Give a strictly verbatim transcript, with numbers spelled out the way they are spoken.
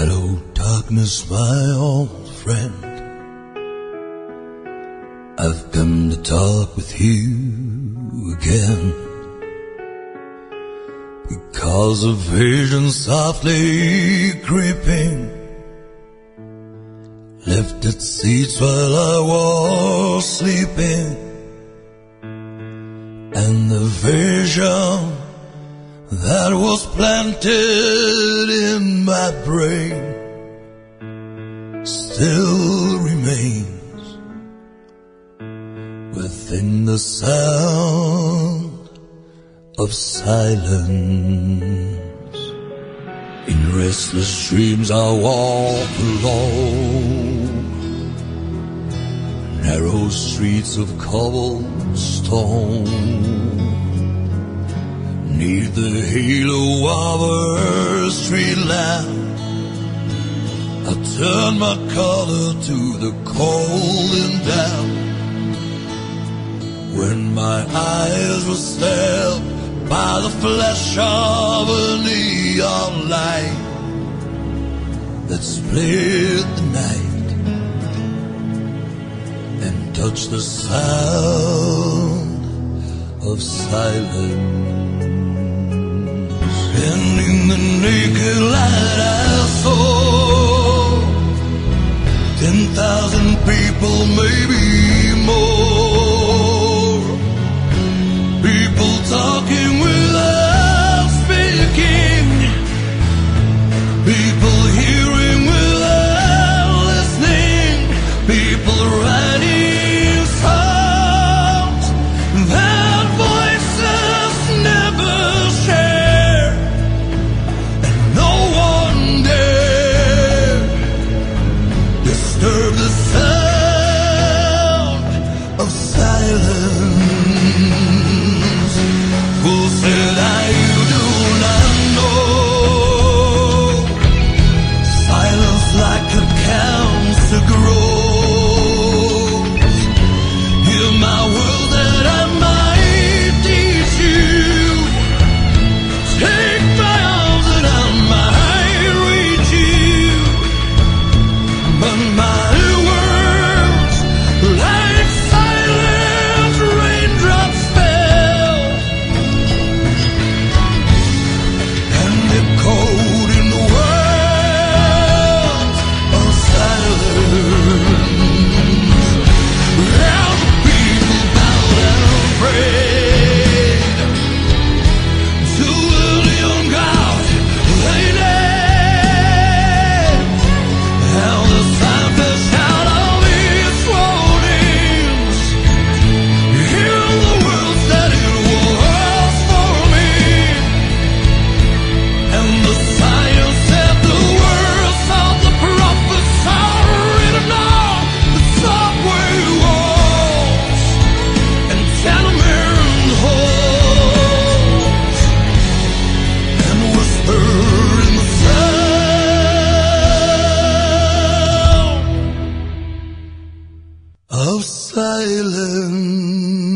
Hello, darkness, my old friend. I've come to talk with you again, because a vision softly creeping left its seats while I was sleeping, and the vision that was planted in my brain still remains within the sound of silence. In restless dreams I walk alone, narrow streets of cobblestone, neath the halo of a street lamp. I turn my collar to the cold and damp. When my eyes were stabbed by the flash of a neon light that split the night and touched the sound of silence. And in the naked light I saw ten thousand people, maybe more, people talking without speaking, people hearing without listening, people writing songs that voices never share, and no one dare disturb the sound of silence. Who said I do not know? Silence like a cancer grows. Hear my words that I might teach you. Take my arms and I might reach you. But my words, like silent raindrops, fell and echoed in the world of silence. Now the people bowed and prayed to the neon god they named. How the sun flashed out of its warnings. Hear the words that it was for me. And the science said the words of the prophets are written on the subway walls and tenement halls, and whisper in the sound of silence.